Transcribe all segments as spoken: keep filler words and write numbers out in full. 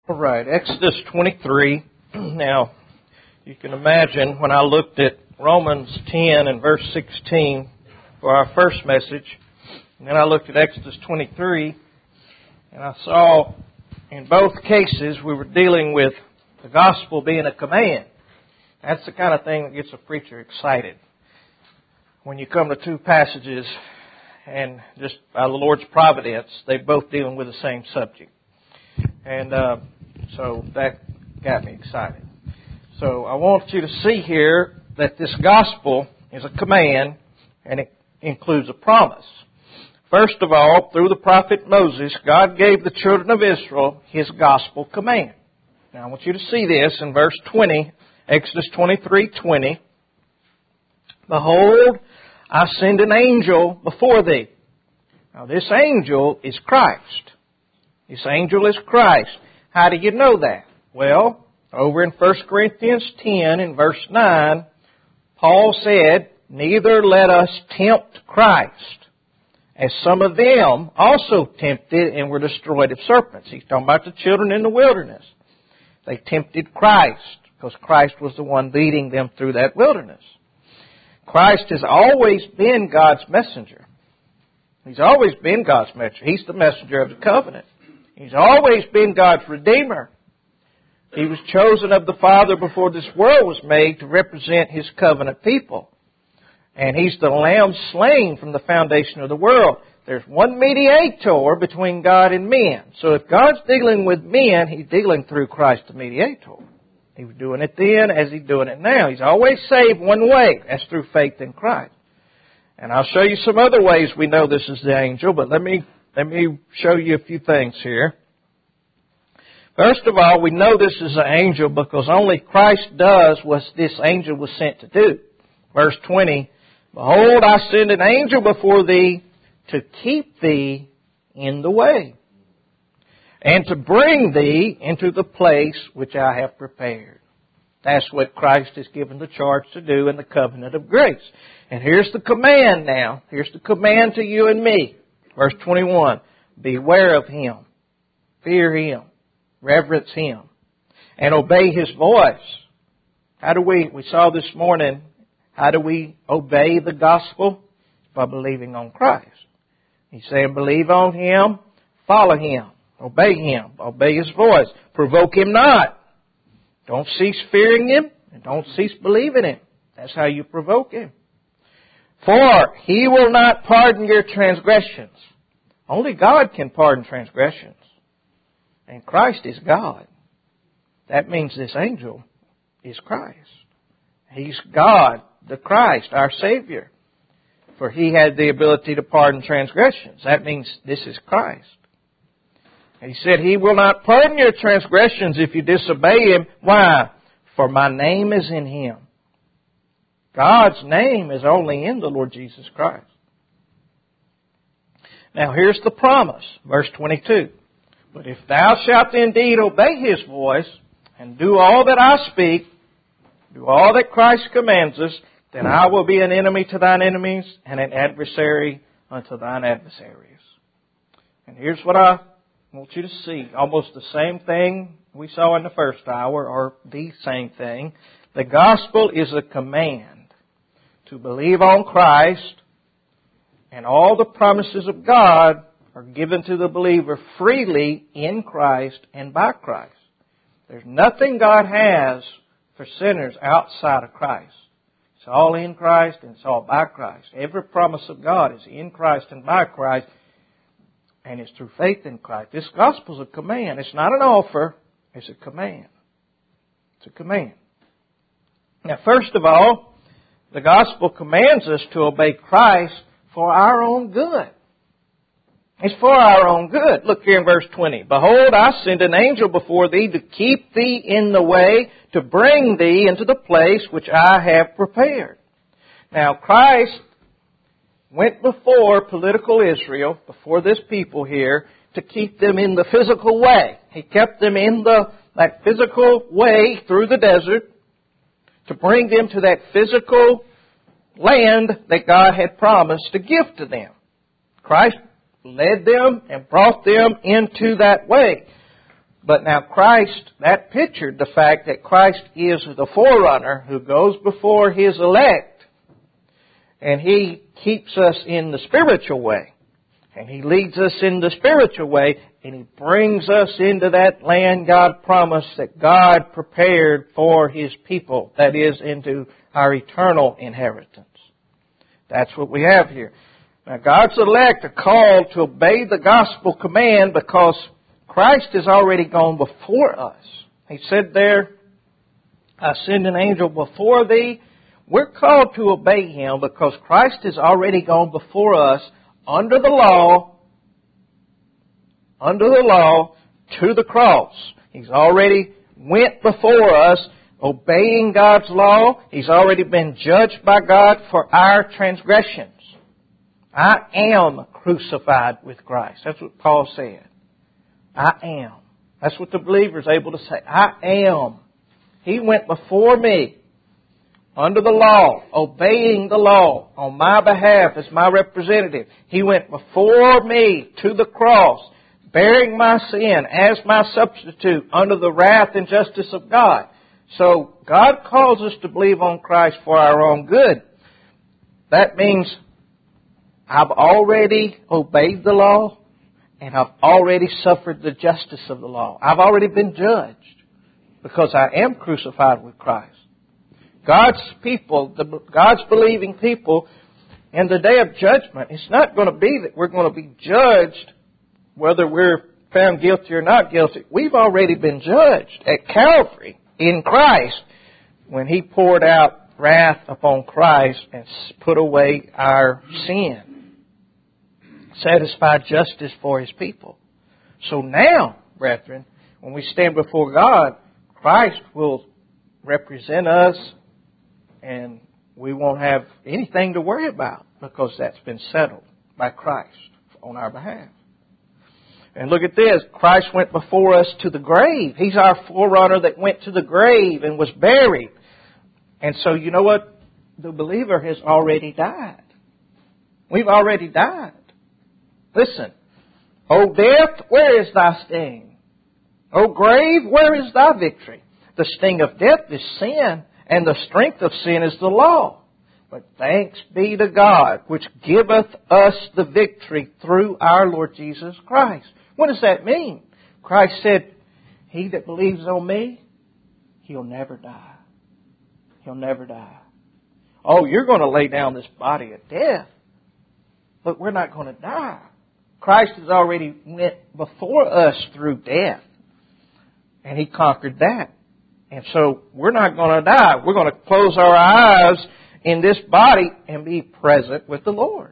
All right, Exodus twenty-three. Now, you can imagine when I looked at Romans ten and verse sixteen for our first message, and then I looked at Exodus twenty-three, and I saw in both cases we were dealing with the gospel being a command. That's the kind of thing that gets a preacher excited. When you come to two passages and just by the Lord's providence, they're both dealing with the same subject. And uh, so that got me excited. So I want you to see here that this gospel is a command and it includes a promise. First of all, through the prophet Moses, God gave the children of Israel His gospel command. Now I want you to see this in verse twenty, Exodus twenty-three twenty. Behold, I send an angel before thee. Now this angel is Christ. This angel is Christ. How do you know that? Well, over in First Corinthians ten in verse nine, Paul said, neither let us tempt Christ, as some of them also tempted and were destroyed of serpents. He's talking about the children in the wilderness. They tempted Christ because Christ was the one leading them through that wilderness. Christ has always been God's messenger. He's always been God's messenger. He's the messenger of the covenant. He's always been God's Redeemer. He was chosen of the Father before this world was made to represent His covenant people. And He's the Lamb slain from the foundation of the world. There's one mediator between God and men. So if God's dealing with men, He's dealing through Christ the mediator. He was doing it then as He's doing it now. He's always saved one way. That's through faith in Christ. And I'll show you some other ways we know this is the angel, but let me let me show you a few things here. First of all, we know this is an angel because only Christ does what this angel was sent to do. Verse twenty, behold, I send an angel before thee to keep thee in the way, and to bring thee into the place which I have prepared. That's what Christ is given the charge to do in the covenant of grace. And here's the command now. Here's the command to you and me. Verse twenty-one, beware of Him, fear Him, reverence Him, and obey His voice. How do we, we saw this morning, how do we obey the gospel? By believing on Christ. He's saying believe on Him, follow Him, obey Him, obey His voice, provoke Him not. Don't cease fearing Him, and don't cease believing Him. That's how you provoke Him. For He will not pardon your transgressions. Only God can pardon transgressions. And Christ is God. That means this angel is Christ. He's God, the Christ, our Savior. For He had the ability to pardon transgressions. That means this is Christ. He said, He will not pardon your transgressions if you disobey Him. Why? For my name is in Him. God's name is only in the Lord Jesus Christ. Now here's the promise. Verse twenty-two. But if thou shalt indeed obey His voice, and do all that I speak, do all that Christ commands us, then I will be an enemy to thine enemies, and an adversary unto thine adversaries. And here's what I want you to see. Almost the same thing we saw in the first hour, or the same thing. The gospel is a command to believe on Christ, and all the promises of God are given to the believer freely in Christ and by Christ. There's nothing God has for sinners outside of Christ. It's all in Christ and it's all by Christ. Every promise of God is in Christ and by Christ, and it's through faith in Christ. This gospel is a command. It's not an offer. It's a command. It's a command. Now, first of all, the gospel commands us to obey Christ for our own good. It's for our own good. Look here in verse twenty. Behold, I send an angel before thee to keep thee in the way, to bring thee into the place which I have prepared. Now, Christ went before political Israel, before this people here, to keep them in the physical way. He kept them in the that physical way through the desert, to bring them to that physical land that God had promised to give to them. Christ led them and brought them into that way. But now Christ, that pictured the fact that Christ is the forerunner who goes before His elect, and He keeps us in the spiritual way. And He leads us in the spiritual way, and He brings us into that land God promised that God prepared for His people. That is, into our eternal inheritance. That's what we have here. Now, God's elect are called to obey the gospel command because Christ has already gone before us. He said there, I send an angel before thee. We're called to obey Him because Christ has already gone before us under the law, under the law, to the cross. He's already went before us, obeying God's law. He's already been judged by God for our transgressions. I am crucified with Christ. That's what Paul said. I am. That's what the believer is able to say. I am. He went before me under the law, obeying the law on my behalf as my representative. He went before me to the cross, bearing my sin as my substitute under the wrath and justice of God. So God calls us to believe on Christ for our own good. That means I've already obeyed the law, and I've already suffered the justice of the law. I've already been judged because I am crucified with Christ. God's people, the, God's believing people, in the day of judgment, it's not going to be that we're going to be judged whether we're found guilty or not guilty. We've already been judged at Calvary in Christ when He poured out wrath upon Christ and put away our sin. Satisfied justice for His people. So now, brethren, when we stand before God, Christ will represent us, and we won't have anything to worry about because that's been settled by Christ on our behalf. And look at this. Christ went before us to the grave. He's our forerunner that went to the grave and was buried. And so you know what? The believer has already died. We've already died. Listen. O death, where is thy sting? O grave, where is thy victory? The sting of death is sin, and the strength of sin is the law. But thanks be to God, which giveth us the victory through our Lord Jesus Christ. What does that mean? Christ said, he that believes on me, he'll never die. He'll never die. Oh, you're going to lay down this body of death, but we're not going to die. Christ has already went before us through death, and He conquered that. And so we're not going to die. We're going to close our eyes in this body and be present with the Lord.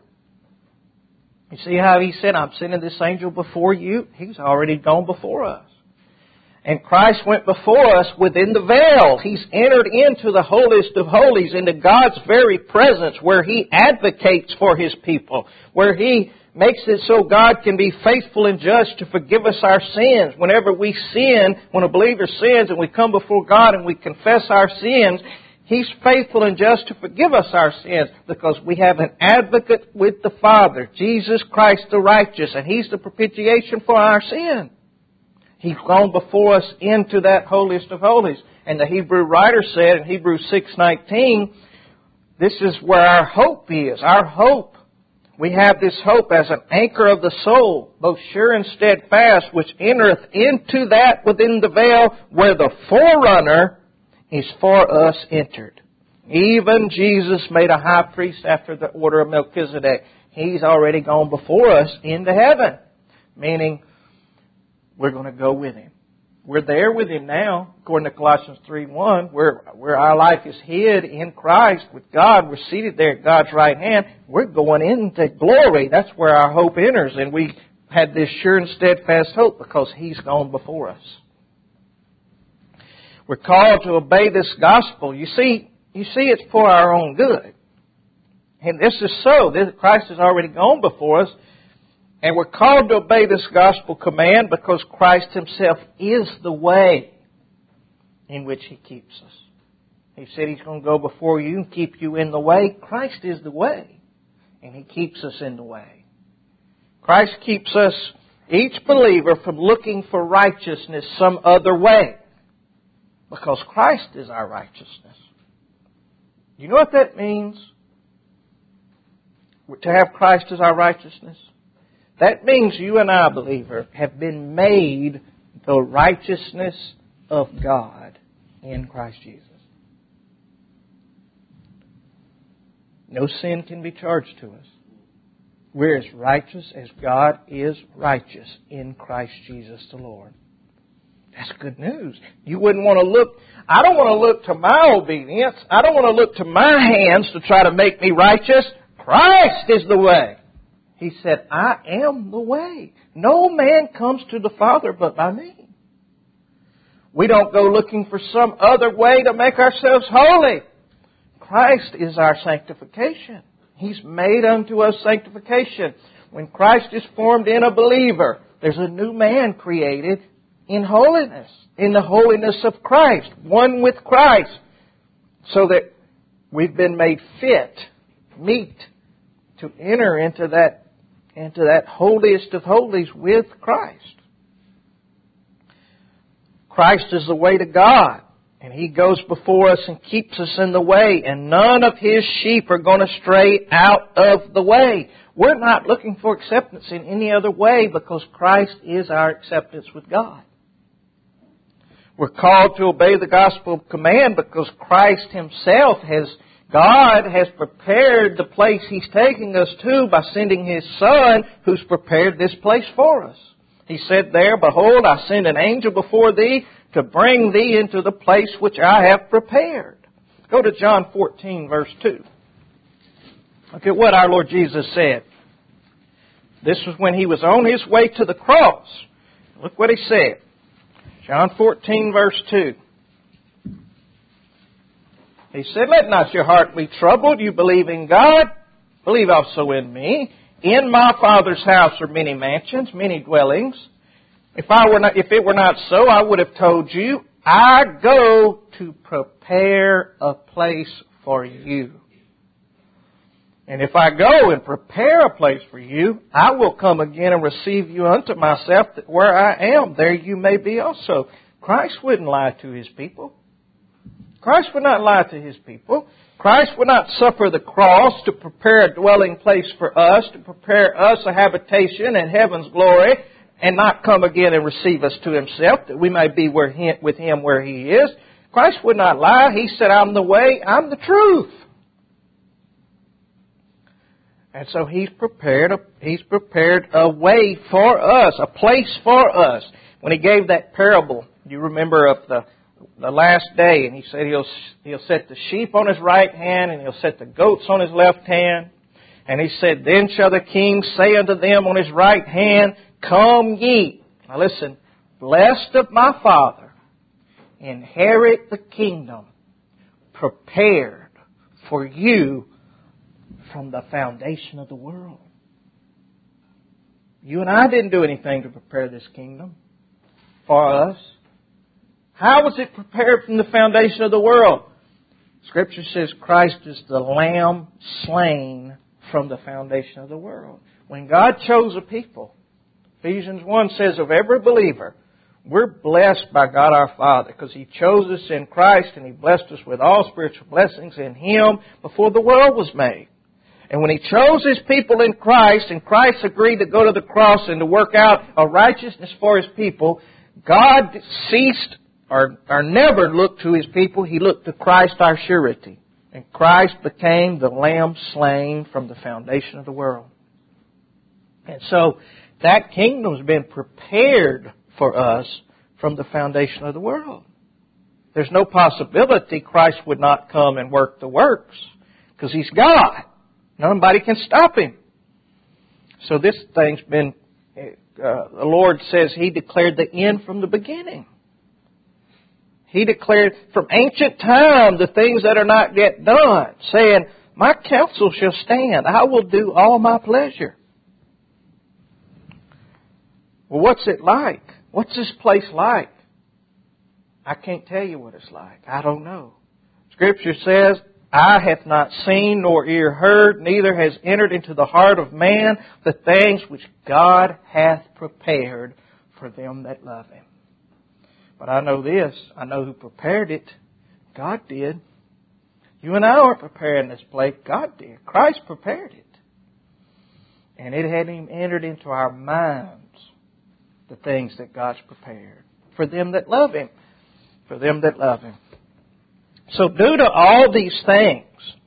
You see how He said, I'm sending this angel before you? He's already gone before us. And Christ went before us within the veil. He's entered into the holiest of holies, into God's very presence, where He advocates for His people, where He makes it so God can be faithful and just to forgive us our sins. Whenever we sin, when a believer sins and we come before God and we confess our sins, He's faithful and just to forgive us our sins because we have an advocate with the Father, Jesus Christ the righteous, and He's the propitiation for our sin. He's gone before us into that holiest of holies. And the Hebrew writer said in Hebrews six nineteen, this is where our hope is. Our hope. We have this hope as an anchor of the soul, both sure and steadfast, which entereth into that within the veil where the forerunner is for us entered. Even Jesus made a high priest after the order of Melchizedek. He's already gone before us into heaven. Meaning, we're going to go with Him. We're there with Him now, according to Colossians three one, where, where our life is hid in Christ with God. We're seated there at God's right hand. We're going into glory. That's where our hope enters. And we had this sure and steadfast hope because He's gone before us. We're called to obey this gospel. You see, you see, it's for our own good. And this is so. This, Christ has already gone before us. And we're called to obey this gospel command because Christ Himself is the way in which He keeps us. He said He's going to go before you and keep you in the way. Christ is the way. And He keeps us in the way. Christ keeps us each believer from looking for righteousness some other way. Because Christ is our righteousness. You know what that means? To have Christ as our righteousness? That means you and I, believer, have been made the righteousness of God in Christ Jesus. No sin can be charged to us. We're as righteous as God is righteous in Christ Jesus the Lord. That's good news. You wouldn't want to look, I don't want to look to my obedience. I don't want to look to my hands to try to make me righteous. Christ is the way. He said, I am the way. No man comes to the Father but by me. We don't go looking for some other way to make ourselves holy. Christ is our sanctification. He's made unto us sanctification. When Christ is formed in a believer, there's a new man created in holiness, in the holiness of Christ, one with Christ, so that we've been made fit, meet, to enter into that, into that holiest of holies with Christ. Christ is the way to God, and He goes before us and keeps us in the way, and none of His sheep are going to stray out of the way. We're not looking for acceptance in any other way because Christ is our acceptance with God. We're called to obey the gospel command because Christ Himself has, God has prepared the place He's taking us to by sending His Son who's prepared this place for us. He said there, Behold, I send an angel before thee to bring thee into the place which I have prepared. Go to John fourteen, verse two. Look at what our Lord Jesus said. This was when He was on His way to the cross. Look what He said. John fourteen, verse two. He said, Let not your heart be troubled. You believe in God, believe also in me. In my Father's house are many mansions, many dwellings. If I were not, if it were not so, I would have told you, I go to prepare a place for you. And if I go and prepare a place for you, I will come again and receive you unto myself, that where I am, there you may be also. Christ wouldn't lie to His people. Christ would not lie to His people. Christ would not suffer the cross to prepare a dwelling place for us, to prepare us a habitation in heaven's glory, and not come again and receive us to Himself, that we may be where he, with Him where He is. Christ would not lie. He said, I'm the way, I'm the truth. And so He's prepared a, He's prepared a way for us, a place for us. When He gave that parable, you remember of the, the last day, and He said He'll, He'll set the sheep on His right hand, and He'll set the goats on His left hand. And He said, Then shall the King say unto them on His right hand, Come ye. Now listen, blessed of my Father, inherit the kingdom prepared for you from the foundation of the world. You and I didn't do anything to prepare this kingdom for us. How was it prepared from the foundation of the world? Scripture says Christ is the Lamb slain from the foundation of the world. When God chose a people, Ephesians one says of every believer, we're blessed by God our Father because He chose us in Christ and He blessed us with all spiritual blessings in Him before the world was made. And when He chose His people in Christ and Christ agreed to go to the cross and to work out a righteousness for His people, God ceased or, or never looked to His people. He looked to Christ our surety. And Christ became the Lamb slain from the foundation of the world. And so that kingdom's been prepared for us from the foundation of the world. There's no possibility Christ would not come and work the works because He's God. Nobody can stop Him. So this thing's been, uh, the Lord says He declared the end from the beginning. He declared from ancient time the things that are not yet done, saying, My counsel shall stand. I will do all my pleasure. Well, what's it like? What's this place like? I can't tell you what it's like. I don't know. Scripture says eye hath not seen, nor ear heard, neither has entered into the heart of man the things which God hath prepared for them that love Him. But I know this, I know who prepared it. God did. You and I aren't preparing this place. God did. Christ prepared it. And it hadn't even entered into our minds the things that God's prepared for them that love Him. For them that love Him. So due to all these things,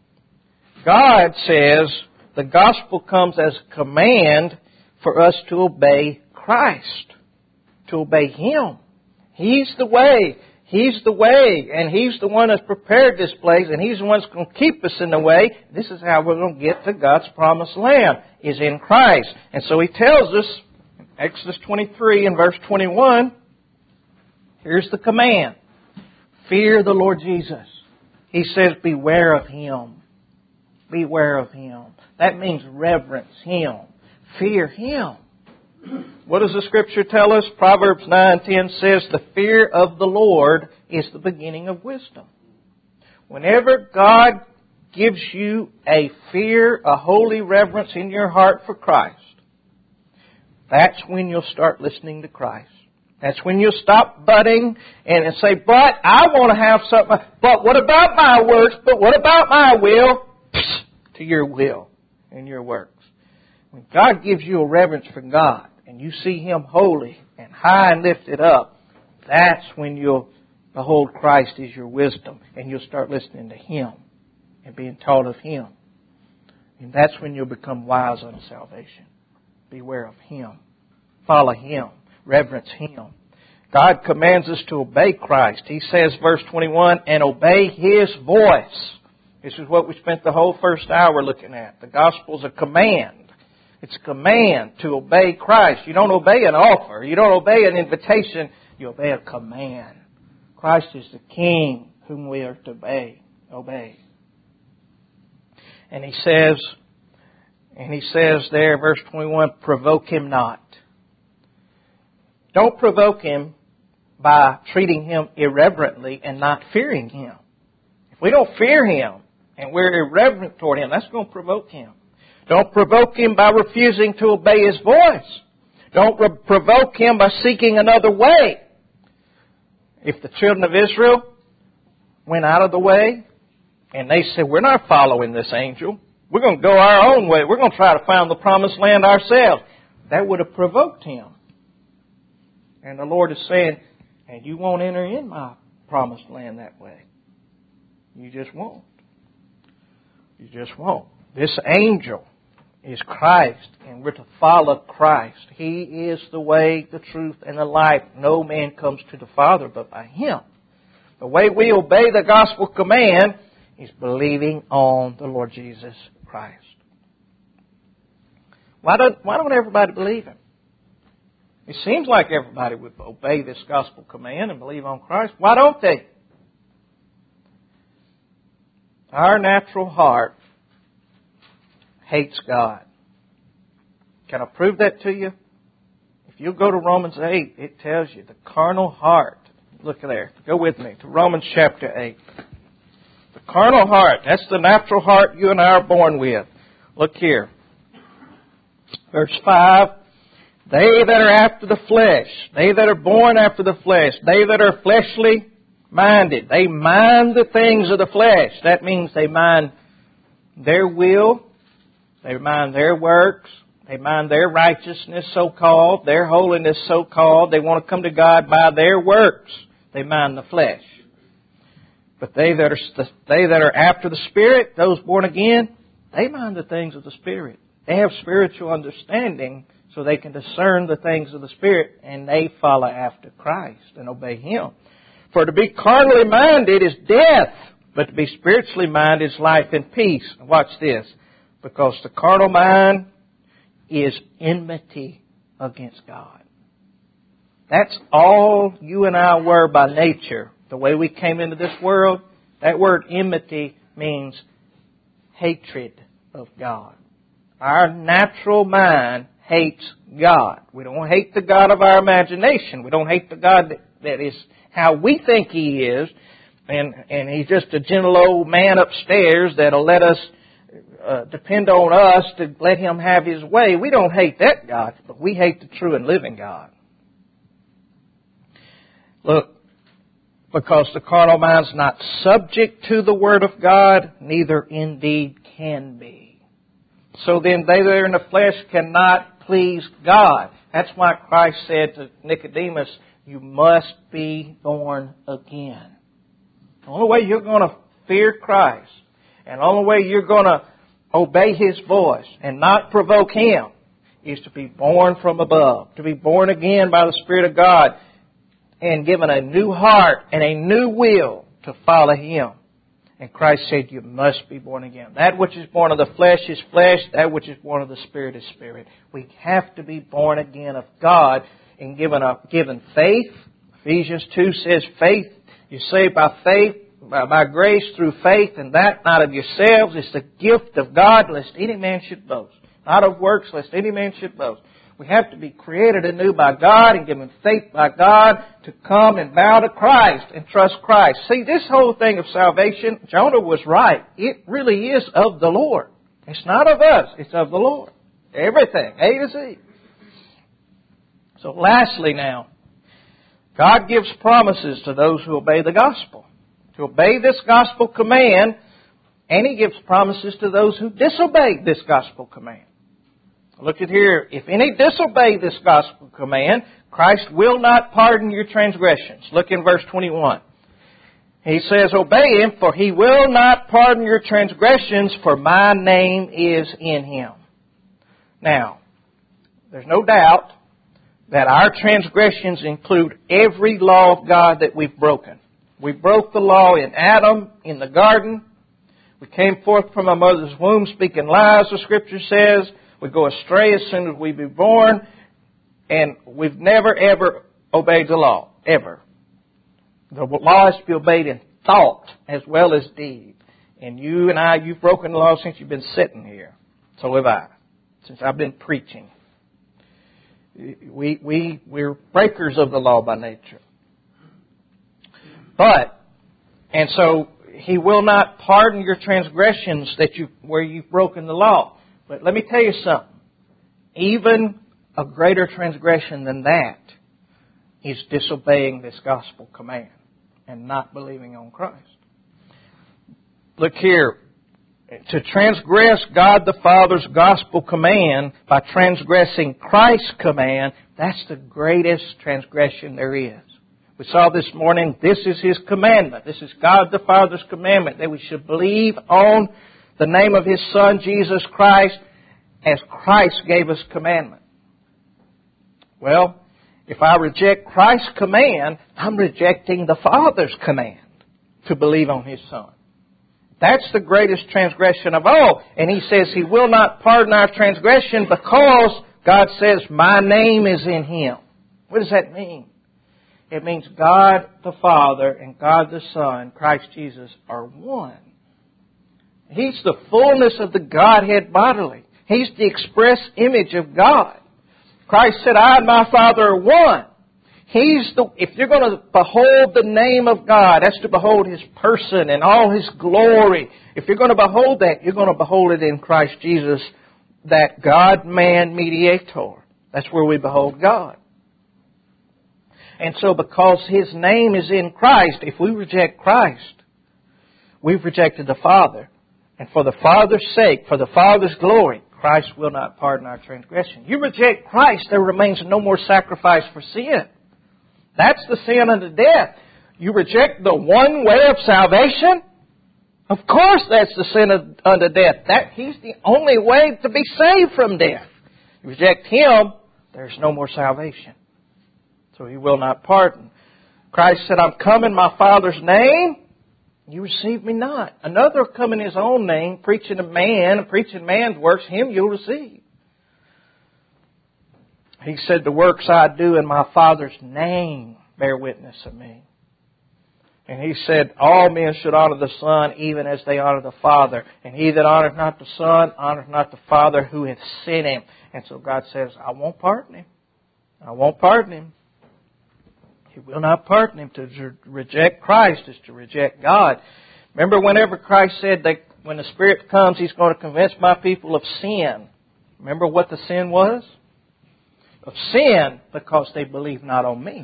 God says the gospel comes as a command for us to obey Christ, to obey Him. He's the way. He's the way. And He's the one that's prepared this place. And He's the one that's going to keep us in the way. This is how we're going to get to God's promised land, is in Christ. And so He tells us, in Exodus twenty-three and verse twenty-one, here's the command. Fear the Lord Jesus. He says, beware of Him. Beware of Him. That means reverence Him. Fear Him. What does the Scripture tell us? Proverbs nine ten says, the fear of the Lord is the beginning of wisdom. Whenever God gives you a fear, a holy reverence in your heart for Christ, that's when you'll start listening to Christ. That's when you'll stop butting and say, but I want to have something. But what about my works? But what about my will? Psst, to your will and your works. When God gives you a reverence for God and you see Him holy and high and lifted up, that's when you'll behold Christ as your wisdom and you'll start listening to Him and being taught of Him. And that's when you'll become wise unto salvation. Beware of Him. Follow Him. Reverence Him. God commands us to obey Christ. He says, verse twenty-one, and obey His voice. This is what we spent the whole first hour looking at. The gospel is a command. It's a command to obey Christ. You don't obey an offer. You don't obey an invitation. You obey a command. Christ is the King whom we are to obey. Obey. And He says, and He says there, verse twenty-one, provoke Him not. Don't provoke Him by treating Him irreverently and not fearing Him. If we don't fear Him and we're irreverent toward Him, that's going to provoke Him. Don't provoke Him by refusing to obey His voice. Don't re- provoke Him by seeking another way. If the children of Israel went out of the way and they said, we're not following this angel. We're going to go our own way. We're going to try to find the promised land ourselves. That would have provoked Him. And the Lord is saying, and you won't enter in my promised land that way. You just won't. You just won't. This angel is Christ, and we're to follow Christ. He is the way, the truth, and the life. No man comes to the Father but by Him. The way we obey the gospel command is believing on the Lord Jesus Christ. Why don't, why don't everybody believe Him? It seems like everybody would obey this gospel command and believe on Christ. Why don't they? Our natural heart hates God. Can I prove that to you? If you go to Romans eight, it tells you the carnal heart. Look there. Go with me to Romans chapter eight. The carnal heart. That's the natural heart you and I are born with. Look here. Verse five. They that are after the flesh, they that are born after the flesh, they that are fleshly minded, they mind the things of the flesh. That means they mind their will, they mind their works, they mind their righteousness so-called, their holiness so-called. They want to come to God by their works. They mind the flesh. But they that are they that are after the Spirit, those born again, they mind the things of the Spirit. They have spiritual understanding, so they can discern the things of the Spirit, and they follow after Christ and obey Him. For to be carnally minded is death, but to be spiritually minded is life and peace. Watch this. Because the carnal mind is enmity against God. That's all you and I were by nature. The way we came into this world, that word enmity means hatred of God. Our natural mind hates God. We don't hate the God of our imagination. We don't hate the God that, that is how we think He is. and, and He's just a gentle old man upstairs that'll let us uh, depend on us to let Him have His way. We don't hate that God, but we hate the true and living God. Look, because the carnal mind's not subject to the Word of God, neither indeed can be. So then they that are in the flesh cannot please God. That's why Christ said to Nicodemus, you must be born again. The only way you're going to fear Christ, and the only way you're going to obey His voice and not provoke Him, is to be born from above, to be born again by the Spirit of God, and given a new heart and a new will to follow Him. And Christ said, you must be born again. That which is born of the flesh is flesh. That which is born of the Spirit is spirit. We have to be born again of God and given a, given faith. Ephesians two says faith. You're saved by faith, by, by grace through faith, and that not of yourselves. It's the gift of God, lest any man should boast. Not of works, lest any man should boast. We have to be created anew by God and given faith by God to come and bow to Christ and trust Christ. See, this whole thing of salvation, Jonah was right. It really is of the Lord. It's not of us. It's of the Lord. Everything, A to Z. So lastly now, God gives promises to those who obey the gospel. To obey this gospel command, and He gives promises to those who disobey this gospel command. Look at here. If any disobey this gospel command, Christ will not pardon your transgressions. Look in verse twenty-one. He says, obey Him, for He will not pardon your transgressions, for my name is in Him. Now, there's no doubt that our transgressions include every law of God that we've broken. We broke the law in Adam, in the garden. We came forth from our mother's womb speaking lies, the Scripture says. We go astray as soon as we be born, and we've never, ever obeyed the law, ever. The law is to be obeyed in thought as well as deed. And you and I, you've broken the law since you've been sitting here. So have I, since I've been preaching. We, we, we're breakers of the law by nature. But, and so He will not pardon your transgressions that you, where you've broken the law. But let me tell you something. Even a greater transgression than that is disobeying this gospel command and not believing on Christ. Look here. To transgress God the Father's gospel command by transgressing Christ's command, that's the greatest transgression there is. We saw this morning, this is His commandment. This is God the Father's commandment, that we should believe on the name of His Son, Jesus Christ, as Christ gave us commandment. Well, if I reject Christ's command, I'm rejecting the Father's command to believe on His Son. That's the greatest transgression of all. And He says He will not pardon our transgression because God says, my name is in Him. What does that mean? It means God the Father and God the Son, Christ Jesus, are one. He's the fullness of the Godhead bodily. He's the express image of God. Christ said, I and my Father are one. He's the, if you're going to behold the name of God, that's to behold His person and all His glory. If you're going to behold that, you're going to behold it in Christ Jesus, that God-man mediator. That's where we behold God. And so because His name is in Christ, if we reject Christ, we've rejected the Father. And for the Father's sake, for the Father's glory, Christ will not pardon our transgression. You reject Christ, there remains no more sacrifice for sin. That's the sin unto death. You reject the one way of salvation? Of course that's the sin unto death. That He's the only way to be saved from death. You reject Him, there's no more salvation. So He will not pardon. Christ said, I'm come in my Father's name. You receive me not. Another come in His own name, preaching a man, preaching man's works, Him you'll receive. He said, the works I do in my Father's name bear witness of me. And He said, all men should honor the Son even as they honor the Father. And he that honoreth not the Son, honoreth not the Father who hath sent Him. And so God says, I won't pardon him. I won't pardon him. He will not pardon him. To reject Christ is to reject God. Remember whenever Christ said that when the Spirit comes, He's going to convince my people of sin. Remember what the sin was? Of sin because they believe not on me.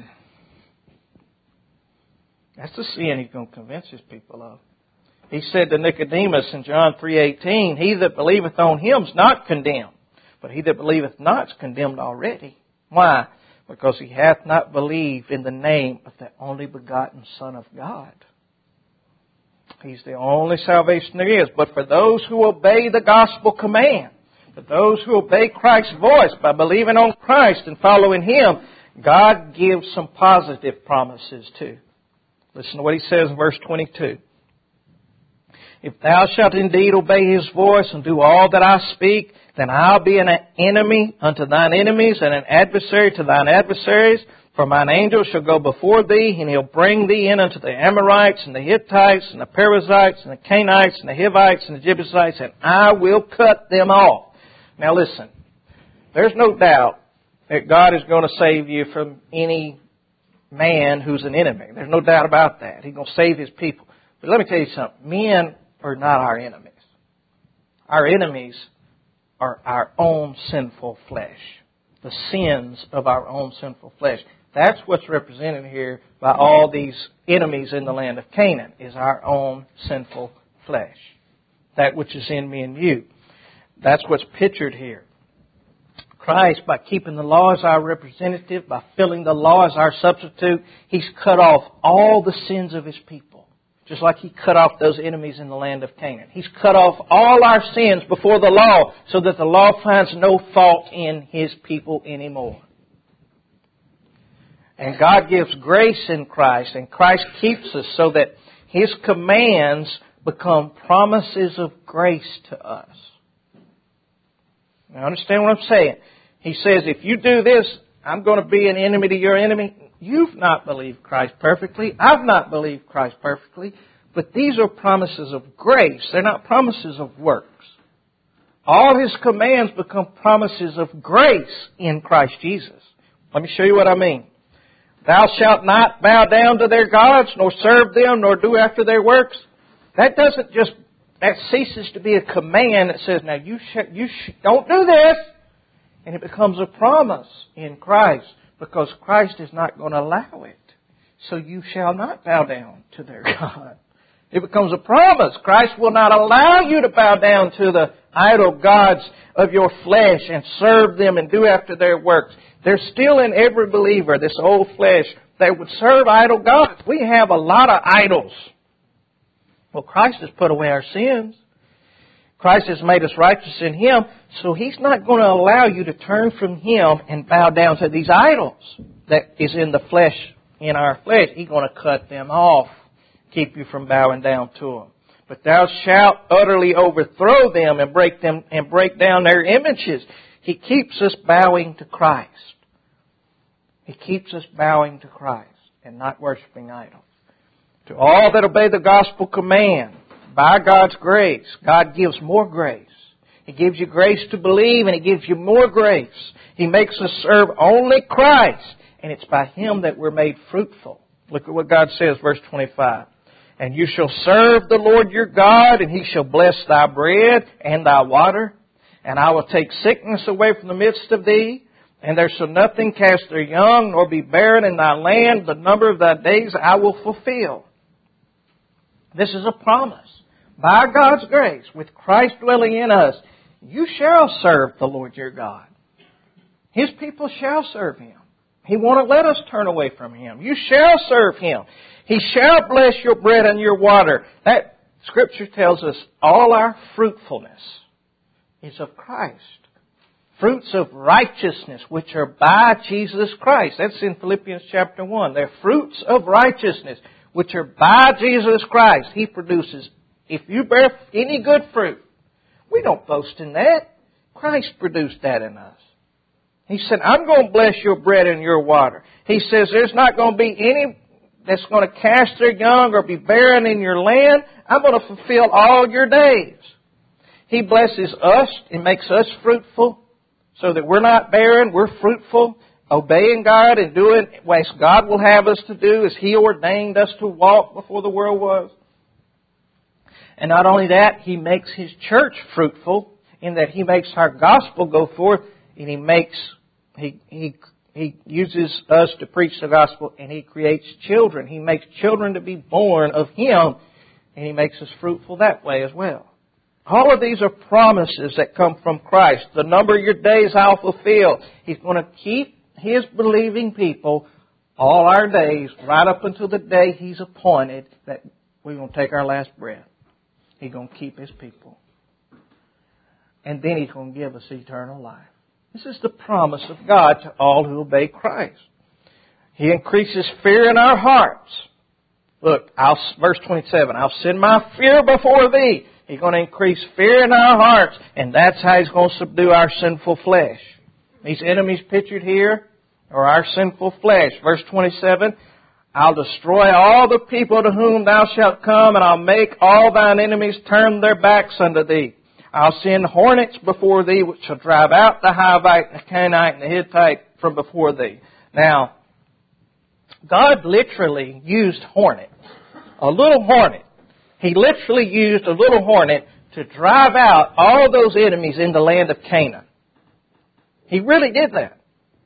That's the sin He's going to convince His people of. He said to Nicodemus in John three eighteen, He that believeth on Him is not condemned, but he that believeth not is condemned already. Why? Because he hath not believed in the name of the only begotten Son of God. He's the only salvation there is. But for those who obey the gospel command, for those who obey Christ's voice by believing on Christ and following Him, God gives some positive promises too. Listen to what He says in verse twenty-two. If thou shalt indeed obey His voice and do all that I speak, then I'll be an enemy unto thine enemies and an adversary to thine adversaries. For mine angel shall go before thee, and he'll bring thee in unto the Amorites and the Hittites and the Perizzites and the Canaanites and the Hivites and the Jebusites, and I will cut them off. Now listen, there's no doubt that God is going to save you from any man who's an enemy. There's no doubt about that. He's going to save His people. But let me tell you something. Men are not our enemies. Our enemies are our own sinful flesh. The sins of our own sinful flesh. That's what's represented here by all these enemies in the land of Canaan, is our own sinful flesh. That which is in me and you. That's what's pictured here. Christ, by keeping the law as our representative, by filling the law as our substitute, He's cut off all the sins of His people. Just like He cut off those enemies in the land of Canaan. He's cut off all our sins before the law so that the law finds no fault in His people anymore. And God gives grace in Christ, and Christ keeps us so that His commands become promises of grace to us. Now understand what I'm saying. He says, if you do this, I'm going to be an enemy to your enemy. You've not believed Christ perfectly. I've not believed Christ perfectly. But these are promises of grace. They're not promises of works. All His commands become promises of grace in Christ Jesus. Let me show you what I mean. Thou shalt not bow down to their gods, nor serve them, nor do after their works. That doesn't just, that ceases to be a command that says, now you, sh- you sh- don't do this. And it becomes a promise in Christ. Because Christ is not going to allow it. So you shall not bow down to their God. It becomes a promise. Christ will not allow you to bow down to the idol gods of your flesh and serve them and do after their works. There's still in every believer this old flesh that would serve idol gods. We have a lot of idols. Well, Christ has put away our sins. Christ has made us righteous in Him, so He's not going to allow you to turn from Him and bow down to these idols that is in the flesh, in our flesh. He's going to cut them off, keep you from bowing down to them. But thou shalt utterly overthrow them and break them and break down their images. He keeps us bowing to Christ. He keeps us bowing to Christ and not worshiping idols. To all that obey the gospel command, by God's grace, God gives more grace. He gives you grace to believe, and He gives you more grace. He makes us serve only Christ, and it's by Him that we're made fruitful. Look at what God says, verse twenty-five. And you shall serve the Lord your God, and He shall bless thy bread and thy water. And I will take sickness away from the midst of thee, and there shall nothing cast their young, nor be barren in thy land. The number of thy days I will fulfill. This is a promise. By God's grace, with Christ dwelling in us, you shall serve the Lord your God. His people shall serve Him. He won't let us turn away from Him. You shall serve Him. He shall bless your bread and your water. That Scripture tells us all our fruitfulness is of Christ. Fruits of righteousness, which are by Jesus Christ. That's in Philippians chapter one. They're fruits of righteousness, which are by Jesus Christ. He produces. If you bear any good fruit, we don't boast in that. Christ produced that in us. He said, I'm going to bless your bread and your water. He says there's not going to be any that's going to cast their young or be barren in your land. I'm going to fulfill all your days. He blesses us and makes us fruitful so that we're not barren, we're fruitful, obeying God and doing what God will have us to do as He ordained us to walk before the world was. And not only that, He makes His church fruitful in that He makes our gospel go forth, and He makes, He, He, He uses us to preach the gospel, and He creates children. He makes children to be born of Him, and He makes us fruitful that way as well. All of these are promises that come from Christ. The number of your days I'll fulfill. He's going to keep His believing people all our days, right up until the day He's appointed that we're going to take our last breath. He's going to keep His people. And then He's going to give us eternal life. This is the promise of God to all who obey Christ. He increases fear in our hearts. Look, I'll, verse twenty-seven, I'll send my fear before thee. He's going to increase fear in our hearts, and that's how He's going to subdue our sinful flesh. These enemies pictured here are our sinful flesh. Verse twenty-seven, I'll destroy all the people to whom thou shalt come, and I'll make all thine enemies turn their backs unto thee. I'll send hornets before thee, which shall drive out the Hivite, the Canaanite, and the Hittite from before thee. Now, God literally used hornet, a little hornet. He literally used a little hornet to drive out all those enemies in the land of Canaan. He really did that.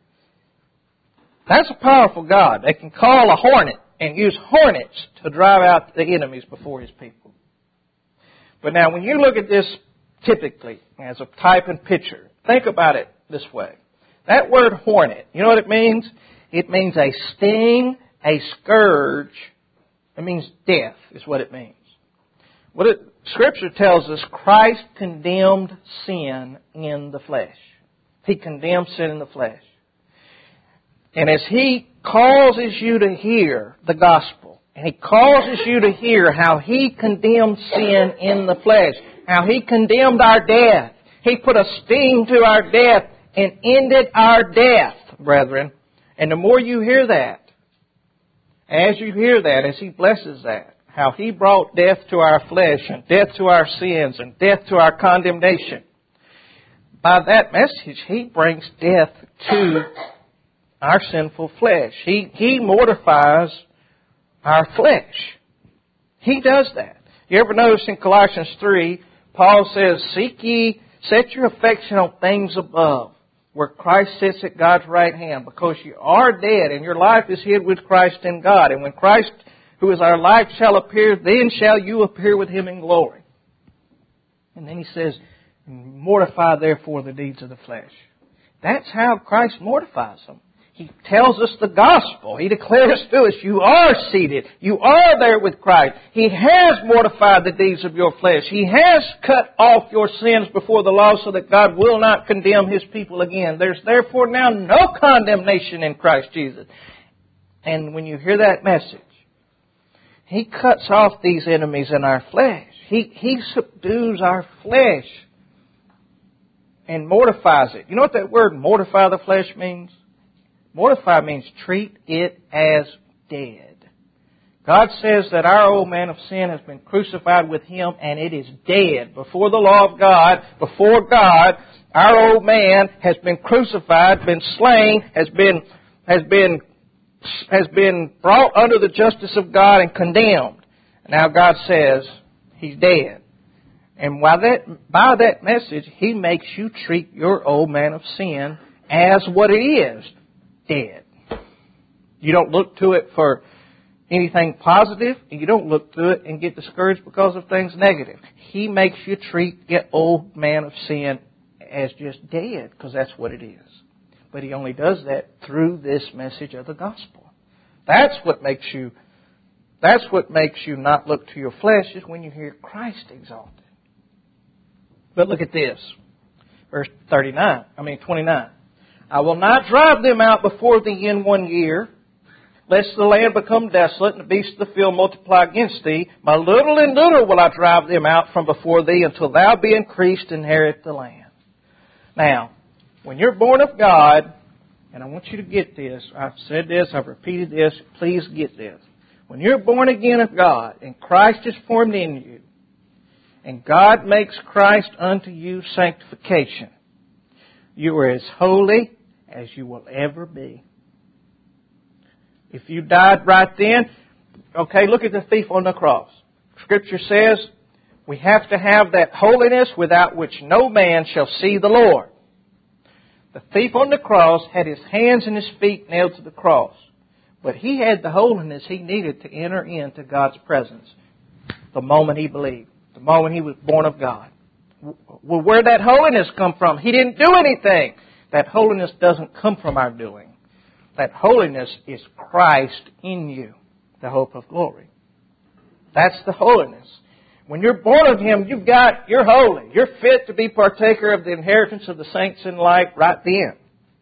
That's a powerful God. They can call a hornet and use hornets to drive out the enemies before His people. But now, when you look at this typically as a type and picture, think about it this way. That word hornet, you know what it means? It means a sting, a scourge. It means death is what it means. What it, Scripture tells us, Christ condemned sin in the flesh. He condemned sin in the flesh. And as He causes you to hear the gospel, and He causes you to hear how He condemned sin in the flesh, how He condemned our death, He put a sting to our death and ended our death, brethren. And the more you hear that, as you hear that, as He blesses that, how He brought death to our flesh and death to our sins and death to our condemnation, by that message, He brings death to our sinful flesh. He, he mortifies our flesh. He does that. You ever notice in Colossians three, Paul says, Seek ye, set your affection on things above, where Christ sits at God's right hand, because you are dead and your life is hid with Christ in God. And when Christ, who is our life, shall appear, then shall you appear with Him in glory. And then he says, mortify therefore the deeds of the flesh. That's how Christ mortifies them. He tells us the gospel. He declares to us, you are seated. You are there with Christ. He has mortified the deeds of your flesh. He has cut off your sins before the law so that God will not condemn His people again. There's therefore now no condemnation in Christ Jesus. And when you hear that message, He cuts off these enemies in our flesh. He, he subdues our flesh and mortifies it. You know what that word mortify the flesh means? Mortify means treat it as dead. God says that our old man of sin has been crucified with Him, and it is dead. Before the law of God, before God, our old man has been crucified, been slain, has been, has been, has been brought under the justice of God and condemned. Now God says He's dead. And by that, by that message, He makes you treat your old man of sin as what it is. Dead. You don't look to it for anything positive, and you don't look to it and get discouraged because of things negative. He makes you treat the old man of sin as just dead, because that's what it is. But He only does that through this message of the gospel. That's what makes you, that's what makes you not look to your flesh, is when you hear Christ exalted. But look at this. Verse thirty-nine, I mean twenty-nine. I will not drive them out before thee in one year, lest the land become desolate and the beasts of the field multiply against thee. By little and little will I drive them out from before thee, until thou be increased, inherit the land. Now, when you're born of God, and I want you to get this, I've said this, I've repeated this, please get this. When you're born again of God, and Christ is formed in you, and God makes Christ unto you sanctification, you are as holy as you will ever be. If you died right then, okay, look at the thief on the cross. Scripture says we have to have that holiness without which no man shall see the Lord. The thief on the cross had his hands and his feet nailed to the cross. But he had the holiness he needed to enter into God's presence the moment he believed, the moment he was born of God. Well, where'd that holiness come from? He didn't do anything. That holiness doesn't come from our doing. That holiness is Christ in you, the hope of glory. That's the holiness. When you're born of Him, you've got, you're holy. You're fit to be partaker of the inheritance of the saints in light right then.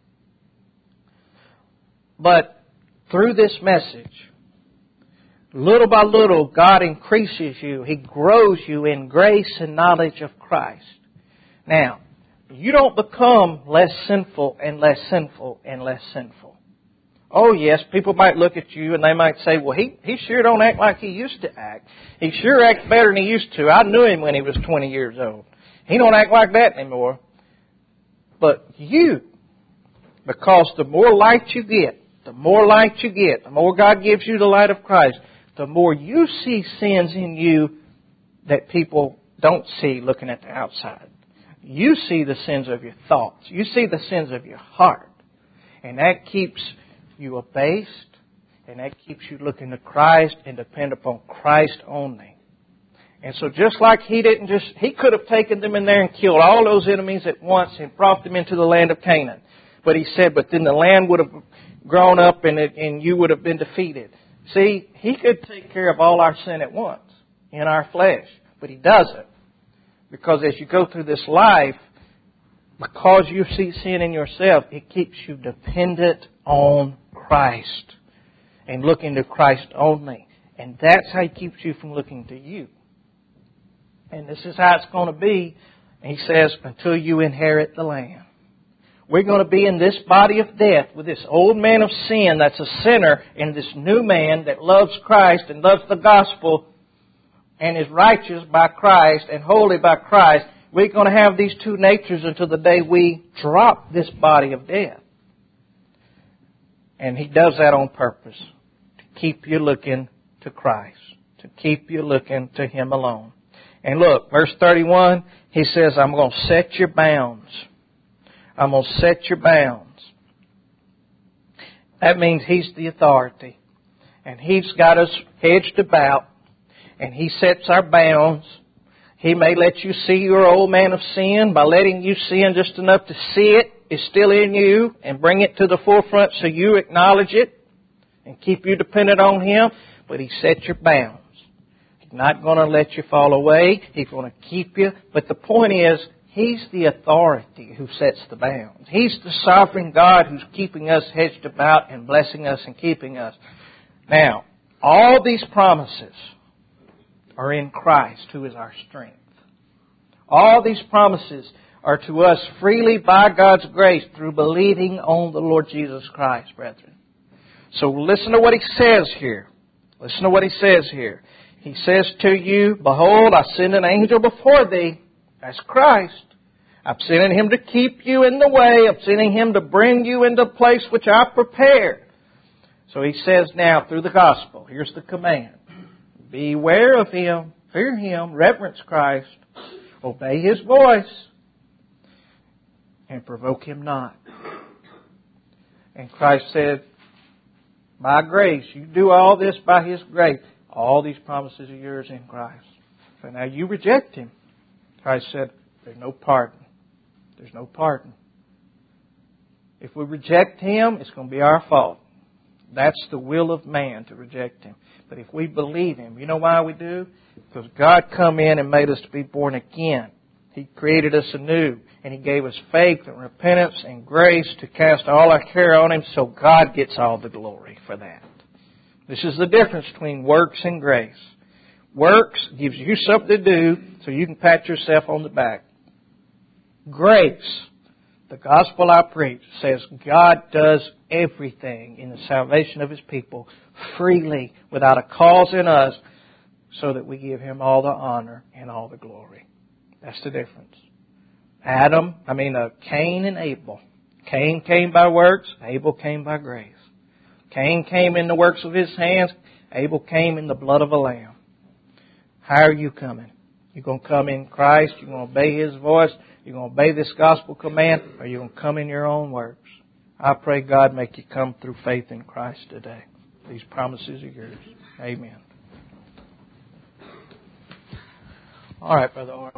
But through this message, little by little, God increases you. He grows you in grace and knowledge of Christ. Now, you don't become less sinful and less sinful and less sinful. Oh yes, people might look at you and they might say, well, he, he sure don't act like he used to act. He sure acts better than he used to. I knew him when he was twenty years old. He don't act like that anymore. But you, because the more light you get, the more light you get, the more God gives you the light of Christ, the more you see sins in you that people don't see looking at the outside. You see the sins of your thoughts. You see the sins of your heart. And that keeps you abased, and that keeps you looking to Christ and depend upon Christ only. And so just like He didn't just, He could have taken them in there and killed all those enemies at once and brought them into the land of Canaan. But He said, but then the land would have grown up and, it, and you would have been defeated. See, He could take care of all our sin at once in our flesh, but He doesn't. Because as you go through this life, because you see sin in yourself, it keeps you dependent on Christ and looking to Christ only. And that's how He keeps you from looking to you. And this is how it's going to be. He says, until you inherit the land. We're going to be in this body of death with this old man of sin that's a sinner and this new man that loves Christ and loves the gospel and is righteous by Christ and holy by Christ. We're going to have these two natures until the day we drop this body of death. And He does that on purpose, to keep you looking to Christ, to keep you looking to Him alone. And look, verse thirty-one, He says, I'm going to set your bounds. I'm going to set your bounds. That means He's the authority. And He's got us hedged about. And He sets our bounds. He may let you see your old man of sin by letting you sin just enough to see it is still in you and bring it to the forefront so you acknowledge it and keep you dependent on Him. But He sets your bounds. He's not going to let you fall away. He's going to keep you. But the point is, He's the authority who sets the bounds. He's the sovereign God who's keeping us hedged about and blessing us and keeping us. Now, all these promises are in Christ, who is our strength. All these promises are to us freely by God's grace through believing on the Lord Jesus Christ, brethren. So listen to what He says here. Listen to what He says here. He says to you, behold, I send an angel before thee. That's Christ. I'm sending Him to keep you in the way. I'm sending Him to bring you into a place which I've prepared. So He says now through the gospel, here's the command. Beware of Him, fear Him, reverence Christ, obey His voice, and provoke Him not. And Christ said, by grace, you do all this by His grace. All these promises are yours in Christ. So now you reject Him. Christ said, there's no pardon. There's no pardon. If we reject Him, it's going to be our fault. That's the will of man, to reject Him. But if we believe Him, you know why we do? Because God come in and made us to be born again. He created us anew. And He gave us faith and repentance and grace to cast all our care on Him, so God gets all the glory for that. This is the difference between works and grace. Works gives you something to do so you can pat yourself on the back. Grace, the gospel I preach, says God does everything in the salvation of His people freely without a cause in us so that we give Him all the honor and all the glory. That's the difference. Adam, I mean uh, Cain and Abel. Cain came by works, Abel came by grace. Cain came in the works of his hands, Abel came in the blood of a lamb. How are you coming? You're going to come in Christ, you're going to obey His voice, you're going to obey this gospel command, or you're going to come in your own works. I pray God make you come through faith in Christ today. These promises are yours. Amen. All right, Brother Orr.